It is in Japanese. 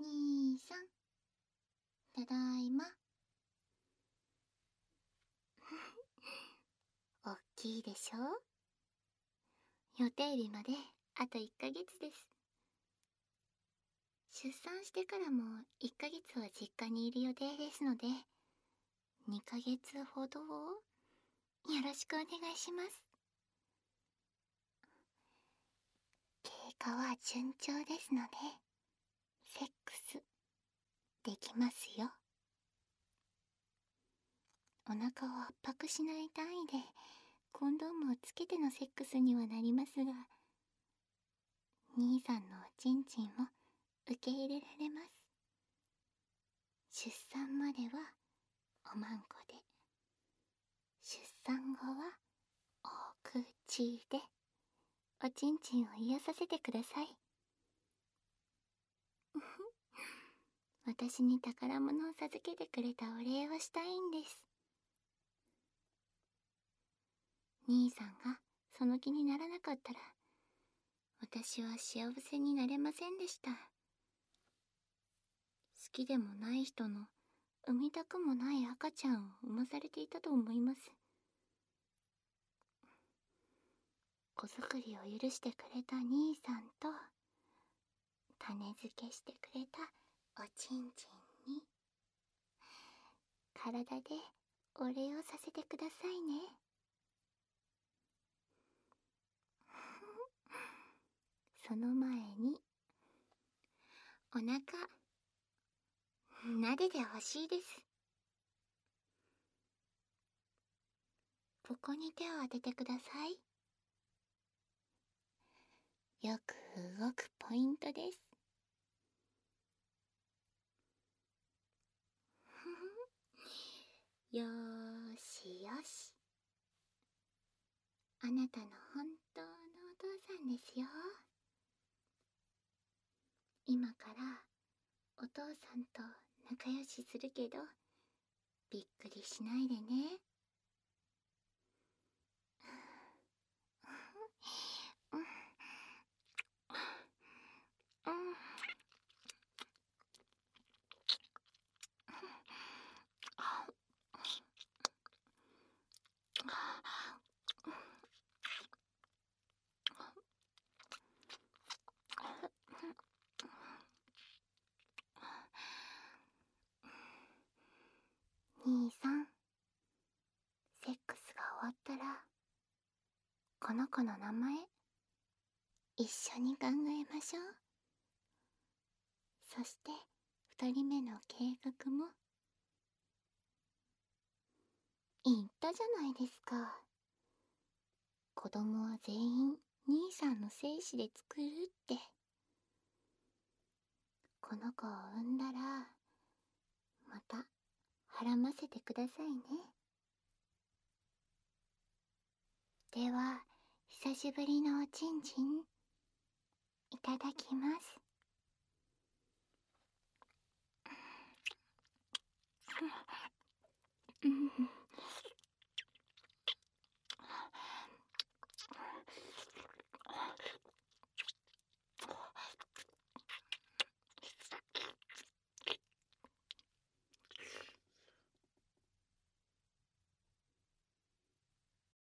兄さん、ただいま。おっきいでしょ？予定日まであと1ヶ月です。出産してからも1ヶ月は実家にいる予定ですので、2ヶ月ほどよろしくお願いします。経過は順調ですので、セックスできますよ。お腹を圧迫しない単位でコンドームをつけてのセックスにはなりますが、兄さんのおちんちんも受け入れられます。出産まではおまんこで、出産後はお口でおちんちんを癒させてください。私に宝物を授けてくれたお礼をしたいんです。兄さんがその気にならなかったら、私は幸せになれませんでした。好きでもない人の産みたくもない赤ちゃんを産まされていたと思います。子作りを許してくれた兄さんと、種付けしてくれたおちんちんに、体でお礼をさせてくださいね。その前に、お腹、撫でてほしいです。ここに手を当ててください。よく動くポイントです。よーしよし。あなたの本当のお父さんですよ。今からお父さんと仲良しするけど、びっくりしないでね。兄さん、セックスが終わったら、この子の名前、一緒に考えましょう。そして、2人目の計画も。言ったじゃないですか。子供は全員、兄さんの精子で作るって。この子を産んだら、また、はらませてくださいね。では、久しぶりのおちんちん、いただきます。うん。